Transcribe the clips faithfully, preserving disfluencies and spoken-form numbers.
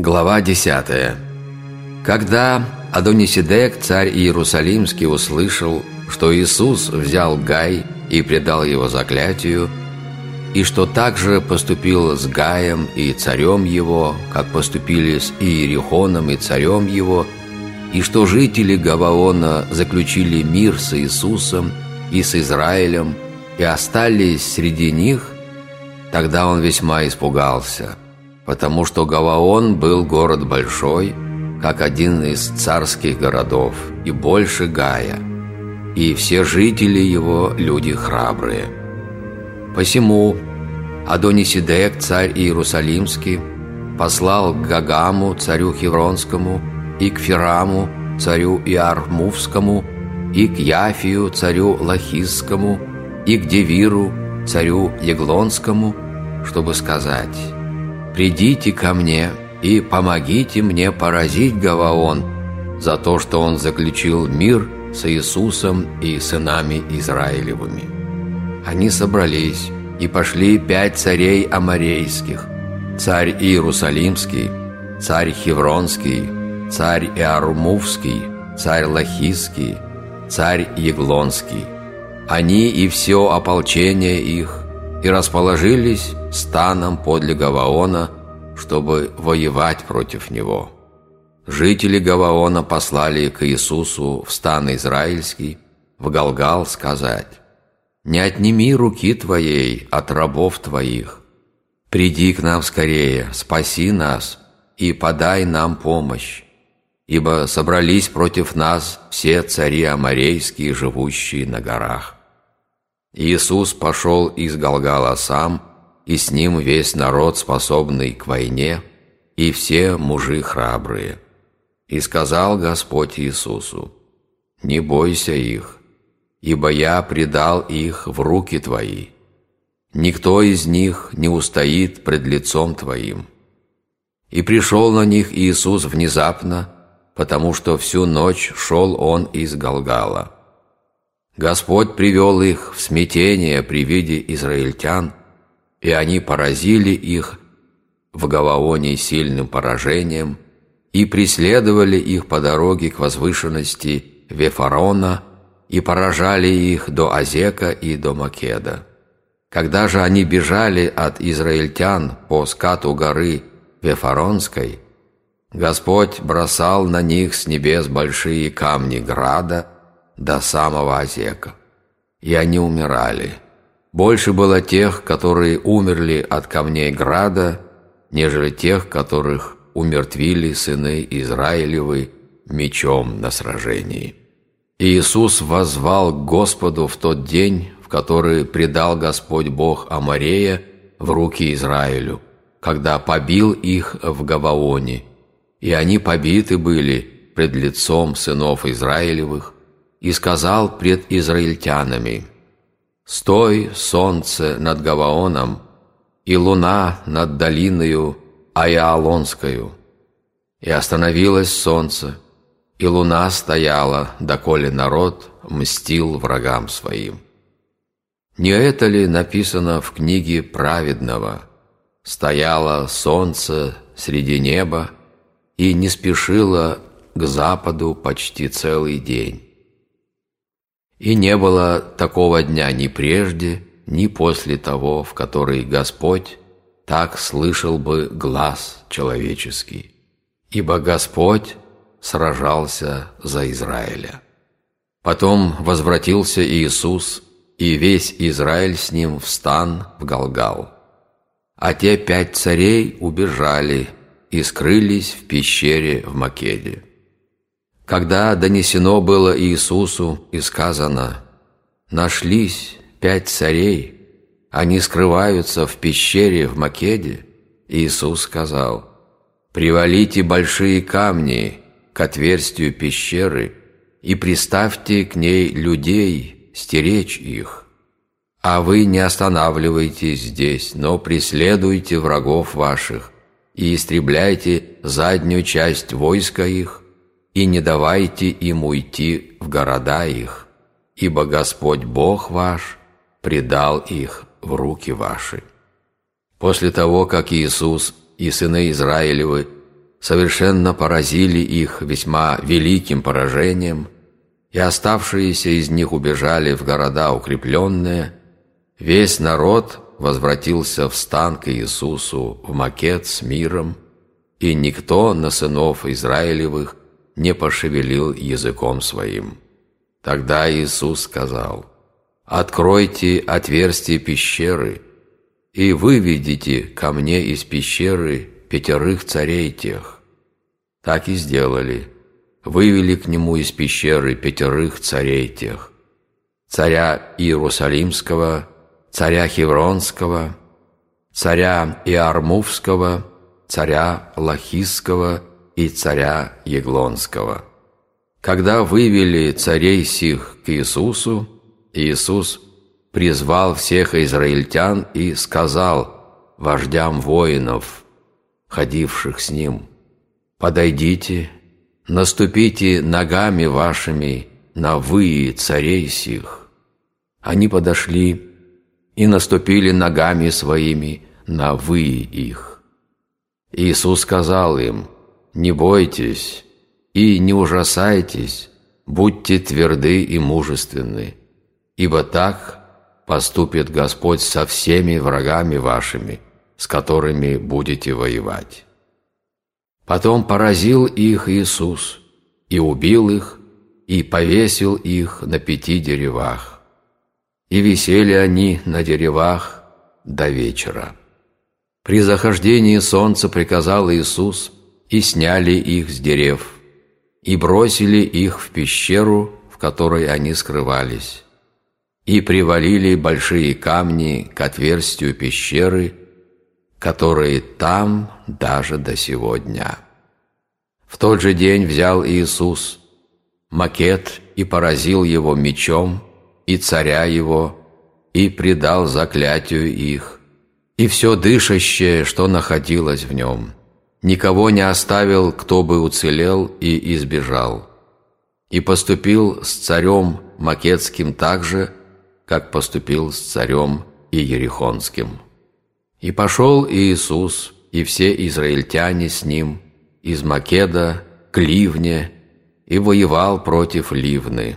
Глава десятая. Когда Адониседек, царь Иерусалимский, услышал, что Иисус взял Гай и предал его заклятию, и что также поступил с Гаем и царем его, как поступили с Иерихоном и царем его, и что жители Гаваона заключили мир с Иисусом и с Израилем и остались среди них, тогда он весьма испугался, потому что Гаваон был город большой, как один из царских городов, и больше Гая, и все жители его люди храбрые. Посему Адониседек, царь Иерусалимский, послал к Гагаму, царю Хевронскому, и к Фираму, царю Иармувскому, и к Яфию, царю Лахисскому, и к Девиру, царю Еглонскому, чтобы сказать: «Придите ко мне и помогите мне поразить Гаваон за то, что он заключил мир с Иисусом и сынами Израилевыми». Они собрались, и пошли пять царей аморейских: царь Иерусалимский, царь Хевронский, царь Иармувский, царь Лахисский, царь Еглонский. Они и все ополчение их, и расположились станом подле Гаваона, чтобы воевать против него. Жители Гаваона послали к Иисусу в стан израильский, в Галгал, сказать: «Не отними руки твоей от рабов твоих. Приди к нам скорее, спаси нас и подай нам помощь, ибо собрались против нас все цари аморейские, живущие на горах». Иисус пошел из Галгала сам, и с ним весь народ, способный к войне, и все мужи храбрые. И сказал Господь Иисусу: «Не бойся их, ибо я предал их в руки твои. Никто из них не устоит пред лицом твоим». И пришел на них Иисус внезапно, потому что всю ночь шел он из Галгала. Господь привел их в смятение при виде израильтян, и они поразили их в Гаваоне сильным поражением и преследовали их по дороге к возвышенности Вефарона и поражали их до Азека и до Македа. Когда же они бежали от израильтян по скату горы Вефаронской, Господь бросал на них с небес большие камни града до самого Азека, и они умирали. Больше было тех, которые умерли от камней града, нежели тех, которых умертвили сыны Израилевы мечом на сражении. И Иисус воззвал к Господу в тот день, в который предал Господь Бог Аморея в руки Израилю, когда побил их в Гаваоне, и они побиты были пред лицом сынов Израилевых, и сказал пред израильтянами: «Стой, солнце, над Гаваоном, и луна над долиною Аиалонскою». И остановилось солнце, и луна стояла, доколе народ мстил врагам своим. Не это ли написано в книге праведного: «Стояло солнце среди неба и не спешило к западу почти целый день»? И не было такого дня ни прежде, ни после того, в который Господь так слышал бы глас человеческий, ибо Господь сражался за Израиля. Потом возвратился Иисус, и весь Израиль с ним в стан в Галгал. А те пять царей убежали и скрылись в пещере в Македе. Когда донесено было Иисусу и сказано: «Нашлись пять царей, они скрываются в пещере в Македе», Иисус сказал: «Привалите большие камни к отверстию пещеры и приставьте к ней людей, стеречь их. А вы не останавливайтесь здесь, но преследуйте врагов ваших и истребляйте заднюю часть войска их, и не давайте им уйти в города их, ибо Господь Бог ваш предал их в руки ваши». После того, как Иисус и сыны Израилевы совершенно поразили их весьма великим поражением, и оставшиеся из них убежали в города укрепленные, весь народ возвратился в стан к Иисусу в Макед с миром, и никто на сынов Израилевых не пошевелил языком своим. Тогда Иисус сказал: «Откройте отверстие пещеры и выведите ко мне из пещеры пятерых царей тех». Так и сделали. Вывели к нему из пещеры пятерых царей тех: царя Иерусалимского, царя Хевронского, царя Иармувского, царя Лахисского и царя Еглонского. Когда вывели царей сих к Иисусу, Иисус призвал всех израильтян и сказал вождям воинов, ходивших с ним: «Подойдите, наступите ногами вашими на выи царей сих». Они подошли и наступили ногами своими на выи их. Иисус сказал им: «Не бойтесь и не ужасайтесь, будьте тверды и мужественны, ибо так поступит Господь со всеми врагами вашими, с которыми будете воевать». Потом поразил их Иисус, и убил их, и повесил их на пяти деревах. И висели они на деревах до вечера. При захождении солнца приказал Иисус, и сняли их с дерев, и бросили их в пещеру, в которой они скрывались, и привалили большие камни к отверстию пещеры, которые там даже до сего дня. В тот же день взял Иисус Макед и поразил его мечом, и царя его, и предал заклятию их, и все дышащее, что находилось в нем. Никого не оставил, кто бы уцелел и избежал. И поступил с царем Македским так же, как поступил с царем Иерихонским. И пошел Иисус и все израильтяне с ним из Македа к Ливне, и воевал против Ливны.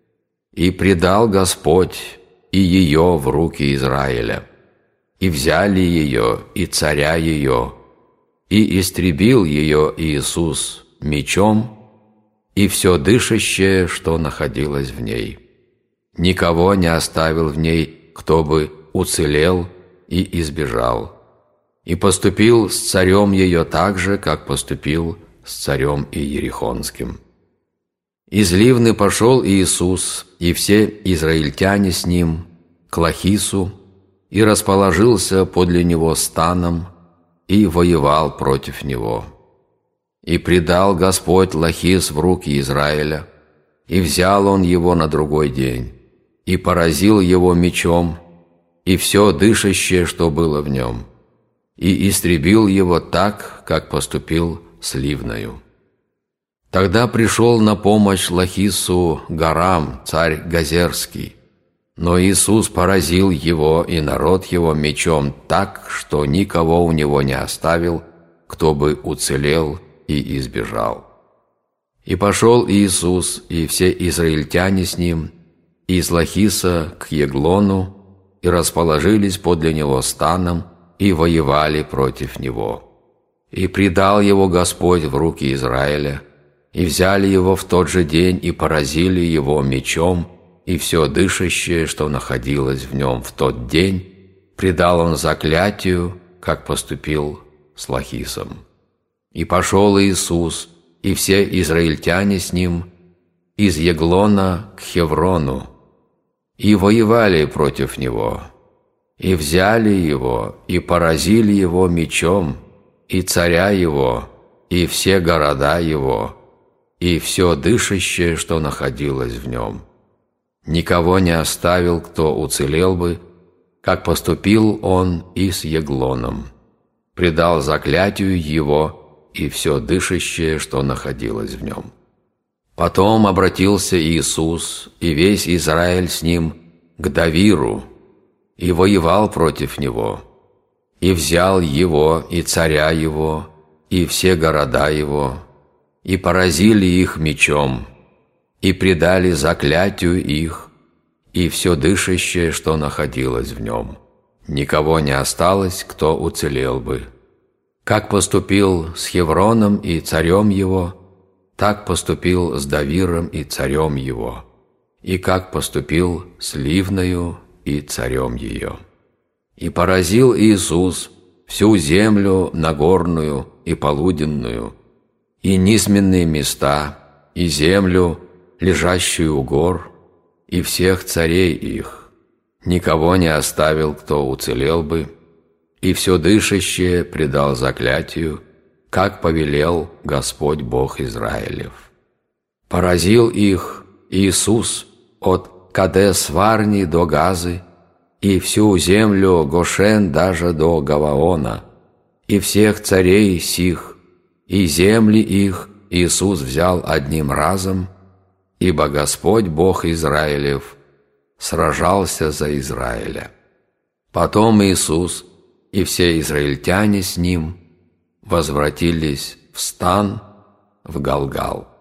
И предал Господь и ее в руки Израиля, и взяли ее и царя ее, и истребил ее Иисус мечом, и все дышащее, что находилось в ней. Никого не оставил в ней, кто бы уцелел и избежал. И поступил с царем ее так же, как поступил с царем Иерихонским. Из Ливны пошел Иисус и все израильтяне с ним к Лахису, и расположился подле него станом, и воевал против него. И предал Господь Лахис в руки Израиля, и взял он его на другой день, и поразил его мечом, и все дышащее, что было в нем, и истребил его так, как поступил с Ливною. Тогда пришел на помощь Лахису Гарам, царь Газерский, но Иисус поразил его и народ его мечом так, что никого у него не оставил, кто бы уцелел и избежал. И пошел Иисус и все израильтяне с ним из Лахиса к Еглону, и расположились подле него станом, и воевали против него. И предал его Господь в руки Израиля, и взяли его в тот же день, и поразили его мечом, и все дышащее, что находилось в нем в тот день, предал он заклятию, как поступил с Лахисом. И пошел Иисус, и все израильтяне с ним, из Еглона к Хеврону, и воевали против него, и взяли его, и поразили его мечом, и царя его, и все города его, и все дышащее, что находилось в нем. Никого не оставил, кто уцелел бы, как поступил он и с Еглоном. Предал заклятию его и все дышащее, что находилось в нем. Потом обратился Иисус и весь Израиль с ним к Давиру, и воевал против него, и взял его, и царя его, и все города его, и поразили их мечом, и предали заклятию их, и все дышащее, что находилось в нем. Никого не осталось, кто уцелел бы. Как поступил с Хевроном и царем его, так поступил с Давиром и царем его, и как поступил с Ливною и царем ее. И поразил Иисус всю землю нагорную и полуденную, и низменные места, и землю, лежащую у гор, и всех царей их. Никого не оставил, кто уцелел бы, и все дышащее предал заклятию, как повелел Господь Бог Израилев. Поразил их Иисус от Кадес-Варни до Газы, и всю землю Гошен даже до Гаваона, и всех царей сих, и земли их Иисус взял одним разом, ибо Господь Бог Израилев сражался за Израиля. Потом Иисус и все израильтяне с Ним возвратились в стан в Галгал.